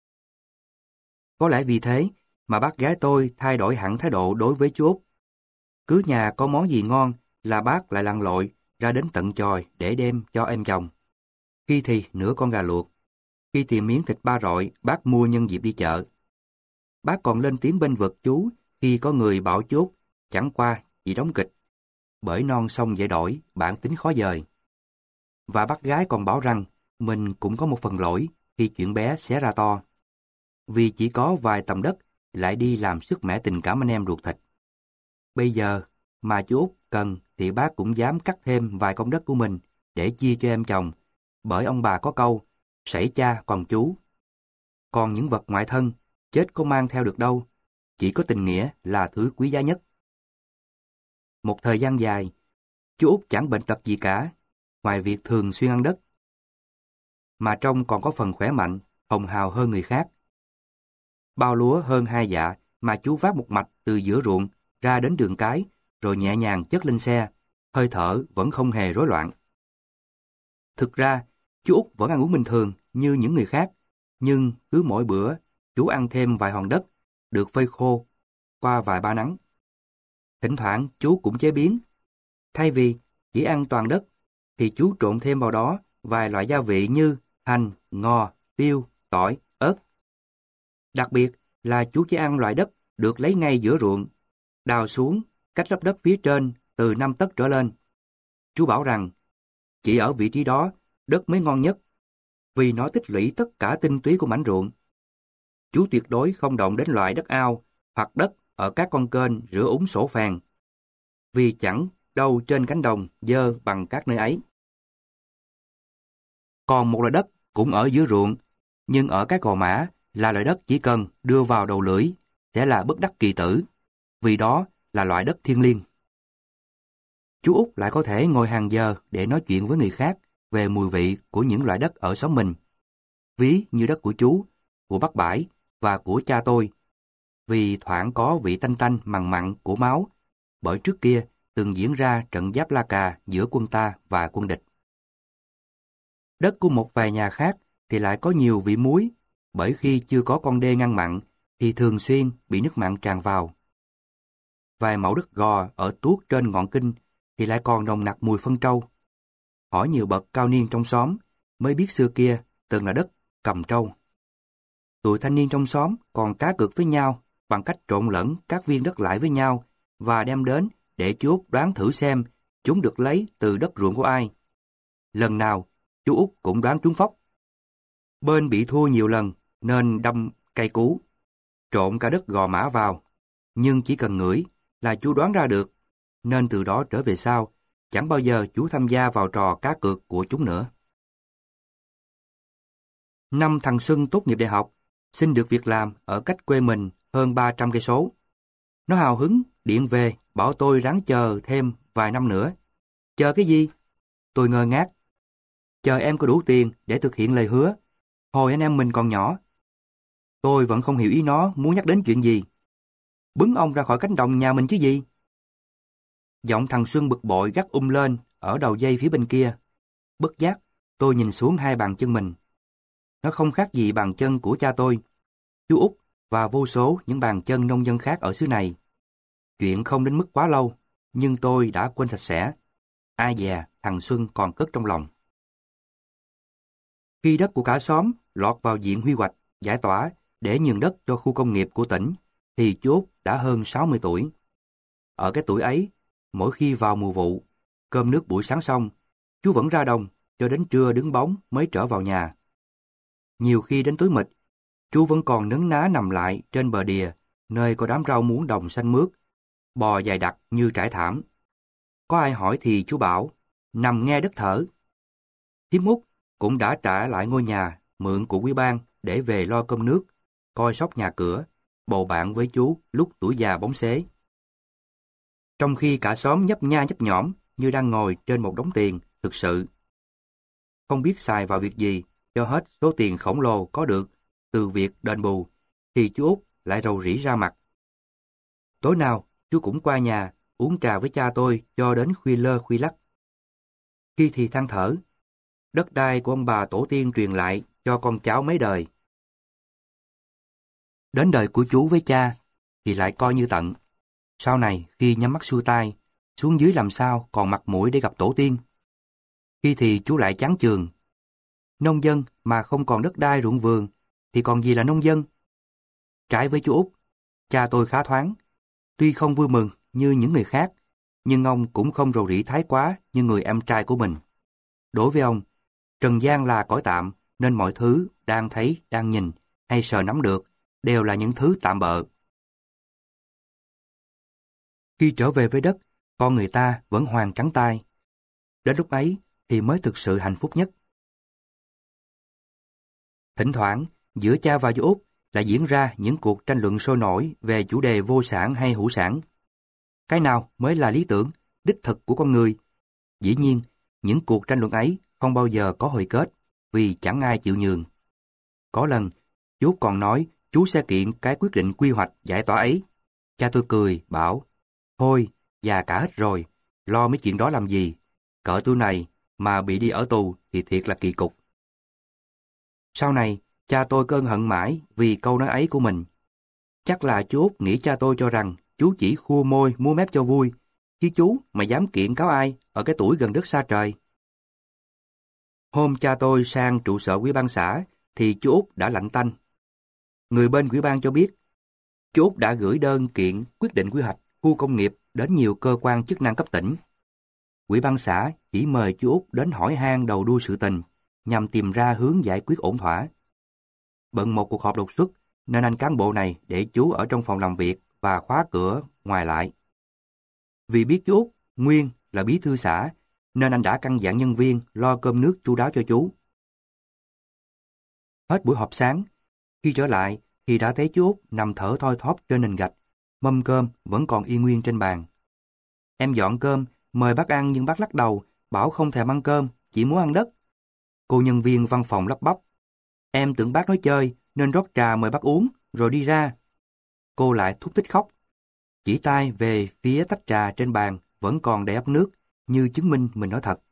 A: Có lẽ vì thế mà bác gái tôi thay đổi hẳn thái độ đối với chú Út. Cứ nhà có món gì ngon là bác lại lặn lội ra đến tận chòi để đem cho em chồng. Khi thì nửa con gà luộc, khi thì miếng thịt ba rọi bác mua nhân dịp đi chợ. Bác còn lên tiếng bênh vực chú khi có người bảo chú Út chẳng qua chỉ đóng kịch, bởi non sông dễ đổi, bản tính khó dời. Và bác gái còn bảo rằng mình cũng có một phần lỗi khi chuyện bé xé ra to. Vì chỉ có vài tầm đất lại đi làm sức mẻ tình cảm anh em ruột thịt. Bây giờ mà chú Út cần thì bác cũng dám cắt thêm vài công đất của mình để chia cho em chồng, bởi ông bà có câu, sảy cha còn chú. Còn những vật ngoại thân, chết có mang theo được đâu, chỉ có tình nghĩa là thứ quý giá nhất. Một thời gian dài, chú Út chẳng bệnh tật gì cả, ngoài việc thường xuyên ăn đất. Mà trông còn có phần khỏe mạnh, hồng hào hơn người khác. Bao lúa hơn 2 dạ mà chú vác một mạch từ giữa ruộng ra đến đường cái, rồi nhẹ nhàng chất lên xe, hơi thở vẫn không hề rối loạn. Thực ra, chú Út vẫn ăn uống bình thường như những người khác, nhưng cứ mỗi bữa, chú ăn thêm vài hòn đất, được phơi khô, qua vài ba nắng. Thỉnh thoảng chú cũng chế biến. Thay vì chỉ ăn toàn đất, thì chú trộn thêm vào đó vài loại gia vị như hành, ngò, tiêu, tỏi, ớt. Đặc biệt là chú chỉ ăn loại đất được lấy ngay giữa ruộng, đào xuống, cách lớp đất phía trên từ 5 tấc trở lên. Chú bảo rằng, chỉ ở vị trí đó, đất mới ngon nhất, vì nó tích lũy tất cả tinh túy của mảnh ruộng. Chú tuyệt đối không động đến loại đất ao hoặc đất ở các con kênh rửa úng sổ phèn, vì chẳng đâu trên cánh đồng dơ bằng các nơi ấy. Còn một loại đất cũng ở dưới ruộng, nhưng ở các gò mã là loại đất chỉ cần đưa vào đầu lưỡi sẽ là bất đắc kỳ tử, vì đó là loại đất thiêng liêng. Chú Út lại có thể ngồi hàng giờ để nói chuyện với người khác về mùi vị của những loại đất ở xóm mình, ví như đất của chú, của bác Bãi và của cha tôi, vì thoảng có vị tanh tanh mằn mặn của máu, bởi trước kia từng diễn ra trận giáp La Cà giữa quân ta và quân địch. Đất của một vài nhà khác thì lại có nhiều vị muối, bởi khi chưa có con đê ngăn mặn thì thường xuyên bị nước mặn tràn vào. Vài mẫu đất gò ở tuốt trên ngọn kinh thì lại còn nồng nặc mùi phân trâu. Hỏi nhiều bậc cao niên trong xóm mới biết xưa kia từng là đất cầm trâu. Tụi thanh niên trong xóm còn cá cược với nhau bằng cách trộn lẫn các viên đất lại với nhau và đem đến để chú Út đoán thử xem chúng được lấy từ đất ruộng của ai. Lần nào, chú Út cũng đoán trúng phóc. Bên bị thua nhiều lần nên đâm cây cú, trộn cả đất gò mã vào, nhưng chỉ cần ngửi là chú đoán ra được, nên từ đó trở về sau, chẳng bao giờ chú tham gia vào trò cá cược của chúng nữa. Năm thằng Xuân tốt nghiệp đại học, xin được việc làm ở cách quê mình hơn 300 cây số. Nó hào hứng điện về bảo tôi ráng chờ thêm vài năm nữa. Chờ cái gì? Tôi ngơ ngác. Chờ em có đủ tiền để thực hiện lời hứa, hồi anh em mình còn nhỏ. Tôi vẫn không hiểu ý nó muốn nhắc đến chuyện gì. Bứng ông ra khỏi cánh đồng nhà mình chứ gì? Giọng thằng Xuân bực bội gắt lên ở đầu dây phía bên kia. Bất giác, tôi nhìn xuống hai bàn chân mình. Nó không khác gì bàn chân của cha tôi, chú Út và vô số những bàn chân nông dân khác ở xứ này. Chuyện không đến mức quá lâu, nhưng tôi đã quên sạch sẽ. Ai dè, thằng Xuân còn cất trong lòng. Khi đất của cả xóm lọt vào diện quy hoạch, giải tỏa, để nhường đất cho khu công nghiệp của tỉnh, thì chú Út đã hơn 60 tuổi. Ở cái tuổi ấy, mỗi khi vào mùa vụ, cơm nước buổi sáng xong, chú vẫn ra đồng cho đến trưa đứng bóng mới trở vào nhà. Nhiều khi đến tối mịt, chú vẫn còn nấn ná nằm lại trên bờ đìa, nơi có đám rau muống đồng xanh mướt, bò dài đặc như trải thảm. Có ai hỏi thì chú bảo, nằm nghe đất thở. Thím Út cũng đã trả lại ngôi nhà mượn của quý ban để về lo cơm nước, coi sóc nhà cửa, bầu bạn với chú lúc tuổi già bóng xế. Trong khi cả xóm nhấp nha nhấp nhõm như đang ngồi trên một đống tiền thực sự. Không biết xài vào việc gì cho hết số tiền khổng lồ có được từ việc đền bù, thì chú Út lại rầu rĩ ra mặt. Tối nào chú cũng qua nhà uống trà với cha tôi cho đến khuya lơ khuya lắc. Khi thì than thở, đất đai của ông bà tổ tiên truyền lại cho con cháu mấy đời. Đến đời của chú với cha thì lại coi như tận. Sau này khi nhắm mắt xuôi tai, xuống dưới làm sao còn mặt mũi để gặp tổ tiên. Khi thì chú lại chán chường. Nông dân mà không còn đất đai ruộng vườn thì còn gì là nông dân. Trái với chú Út, cha tôi khá thoáng. Tuy không vui mừng như những người khác, nhưng ông cũng không rầu rĩ thái quá như người em trai của mình. Đối với ông, trần gian là cõi tạm, nên mọi thứ đang thấy, đang nhìn hay sờ nắm được đều là những thứ tạm bợ. Khi trở về với đất, con người ta vẫn hoàn trắng tay. Đến lúc ấy thì mới thực sự hạnh phúc nhất. Thỉnh thoảng, giữa cha và chú Út lại diễn ra những cuộc tranh luận sôi nổi về chủ đề vô sản hay hữu sản. Cái nào mới là lý tưởng, đích thực của con người? Dĩ nhiên, những cuộc tranh luận ấy không bao giờ có hồi kết, vì chẳng ai chịu nhường. Có lần, chú còn nói chú sẽ kiện cái quyết định quy hoạch giải tỏa ấy. Cha tôi cười, bảo, thôi, già cả hết rồi, lo mấy chuyện đó làm gì? Cỡ tuổi này mà bị đi ở tù thì thiệt là kỳ cục. Sau này, cha tôi cơn hận mãi vì câu nói ấy của mình. Chắc là chú Út nghĩ cha tôi cho rằng chú chỉ khua môi múa mép cho vui, chứ chú mà dám kiện cáo ai ở cái tuổi gần đất xa trời. Hôm cha tôi sang trụ sở ủy ban xã thì chú Út đã lạnh tanh. Người bên ủy ban cho biết, chú Út đã gửi đơn kiện quyết định quy hoạch khu công nghiệp đến nhiều cơ quan chức năng cấp tỉnh. Ủy ban xã chỉ mời chú Út đến hỏi han đầu đuôi sự tình, nhằm tìm ra hướng giải quyết ổn thỏa. Bận một cuộc họp đột xuất, nên anh cán bộ này để chú ở trong phòng làm việc và khóa cửa ngoài lại. Vì biết chú Út nguyên là bí thư xã, nên anh đã căn dặn nhân viên lo cơm nước chu đáo cho chú. Hết buổi họp sáng, khi trở lại thì đã thấy chú Út nằm thở thoi thóp trên nền gạch, mâm cơm vẫn còn y nguyên trên bàn. Em dọn cơm, mời bác ăn nhưng bác lắc đầu, bảo không thèm ăn cơm, chỉ muốn ăn đất. Cô nhân viên văn phòng lắp bắp. Em tưởng bác nói chơi nên rót trà mời bác uống, rồi đi ra. Cô lại thút thít khóc. Chỉ tay về phía tách trà trên bàn vẫn còn đầy ắp nước, như chứng minh mình nói thật.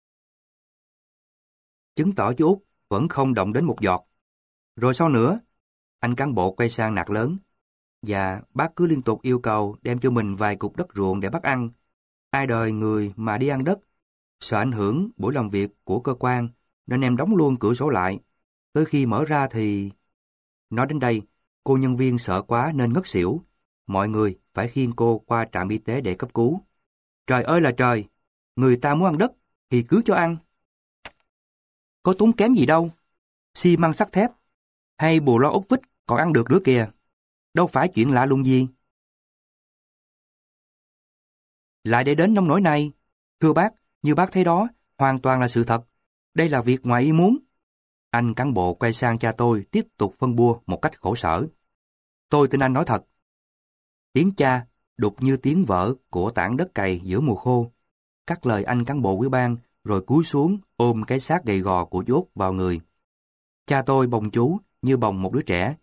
A: Chứng tỏ chú Út vẫn không động đến một giọt. Rồi sao nữa? Anh cán bộ quay sang nạt lớn. Dạ, bác cứ liên tục yêu cầu đem cho mình vài cục đất ruộng để bác ăn. Ai đời người mà đi ăn đất? Sợ ảnh hưởng buổi làm việc của cơ quan, nên em đóng luôn cửa sổ lại. Tới khi mở ra thì... Nói đến đây, cô nhân viên sợ quá nên ngất xỉu. Mọi người phải khiêng cô qua trạm y tế để cấp cứu. Trời ơi là trời! Người ta muốn ăn đất thì cứ cho ăn. Có tốn kém gì đâu. Xi măng sắt thép hay bù lo ốc vít còn ăn được nữa kìa. Đâu phải chuyện lạ lùng gì. Lại để đến nông nỗi này. Thưa bác, như bác thấy đó, hoàn toàn là sự thật. Đây là việc ngoài ý muốn. Anh cán bộ quay sang cha tôi tiếp tục phân bua một cách khổ sở. Tôi tin anh nói thật. Tiếng cha đục như tiếng vỡ của tảng đất cày giữa mùa khô. Cắt lời anh cán bộ ủy ban rồi cúi xuống ôm cái xác gầy gò của chú Út vào người. Cha tôi bồng chú như bồng một đứa trẻ.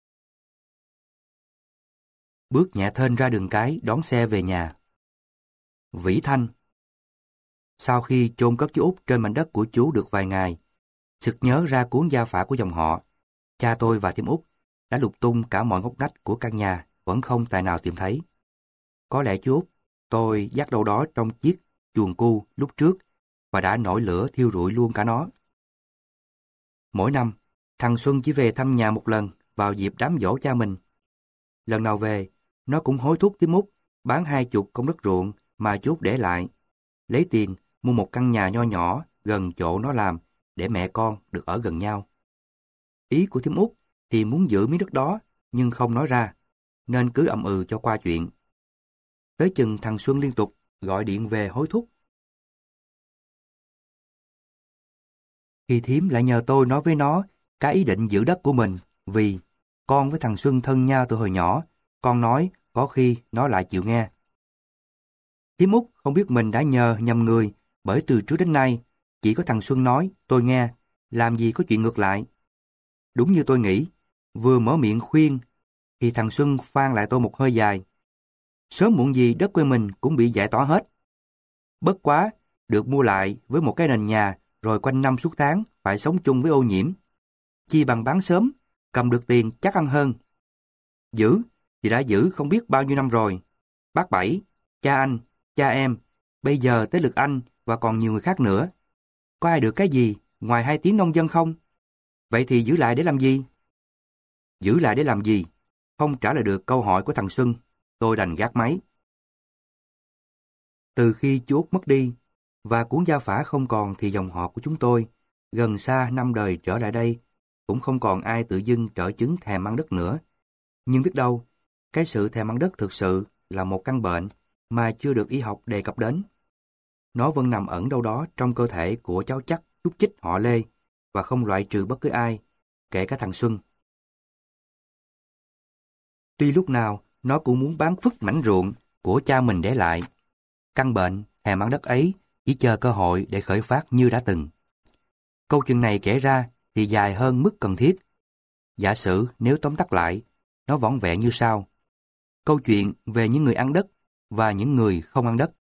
A: Bước nhẹ thênh ra đường cái đón xe về nhà. Vĩ Thanh. Sau khi chôn cất chú Út trên mảnh đất của chú được vài ngày, sực nhớ ra cuốn gia phả của dòng họ, cha tôi và thím Út đã lục tung cả mọi ngóc ngách của căn nhà, vẫn không tài nào tìm thấy. Có lẽ chú Út tôi dắt đâu đó trong chiếc chuồng cu lúc trước và đã nổi lửa thiêu rụi luôn cả nó. Mỗi năm, thằng Xuân chỉ về thăm nhà một lần vào dịp đám giỗ cha mình. Lần nào về, nó cũng hối thúc thím Út bán 20 công đất ruộng mà chú Út để lại, lấy tiền mua một căn nhà nho nhỏ gần chỗ nó làm để mẹ con được ở gần nhau. Ý của thím Út thì muốn giữ miếng đất đó nhưng không nói ra, nên cứ ậm ừ cho qua chuyện. Tới chừng thằng Xuân liên tục gọi điện về hối thúc. Thì thím lại nhờ tôi nói với nó cái ý định giữ đất của mình, vì con với thằng Xuân thân nhau từ hồi nhỏ, con nói có khi nó lại chịu nghe. Thím Út không biết mình đã nhờ nhầm người, bởi từ trước đến nay chỉ có thằng Xuân nói tôi nghe, làm gì có chuyện ngược lại. Đúng như tôi nghĩ, vừa mở miệng khuyên thì thằng Xuân phang lại tôi một hơi dài. Sớm muộn gì đất quê mình cũng bị giải tỏa hết. Bất quá được mua lại với một cái nền nhà, rồi quanh năm suốt tháng phải sống chung với ô nhiễm. Chi bằng bán sớm, cầm được tiền chắc ăn hơn. Giữ thì đã giữ không biết bao nhiêu năm rồi. Bác Bảy, cha anh, cha em, bây giờ tới lượt anh và còn nhiều người khác nữa. Có ai được cái gì ngoài 2 tiếng nông dân không? Vậy thì giữ lại để làm gì? Giữ lại để làm gì? Không trả lời được câu hỏi của thằng Xuân, tôi đành gác máy. Từ khi chú Út mất đi, và cuốn gia phả không còn, thì dòng họ của chúng tôi, gần xa 5 đời trở lại đây, cũng không còn ai tự dưng trở chứng thèm ăn đất nữa. Nhưng biết đâu, cái sự thèm ăn đất thực sự là một căn bệnh mà chưa được y học đề cập đến. Nó vẫn nằm ẩn đâu đó trong cơ thể của cháu Chắc, Chúc Chích họ Lê, và không loại trừ bất cứ ai, kể cả thằng Xuân. Tuy lúc nào nó cũng muốn bán phứt mảnh ruộng của cha mình để lại, căn bệnh thèm ăn đất ấy chỉ chờ cơ hội để khởi phát như đã từng. Câu chuyện này kể ra thì dài hơn mức cần thiết. Giả sử nếu tóm tắt lại, nó vỏn vẹn như sau. Câu chuyện về những người ăn đất và những người không ăn đất.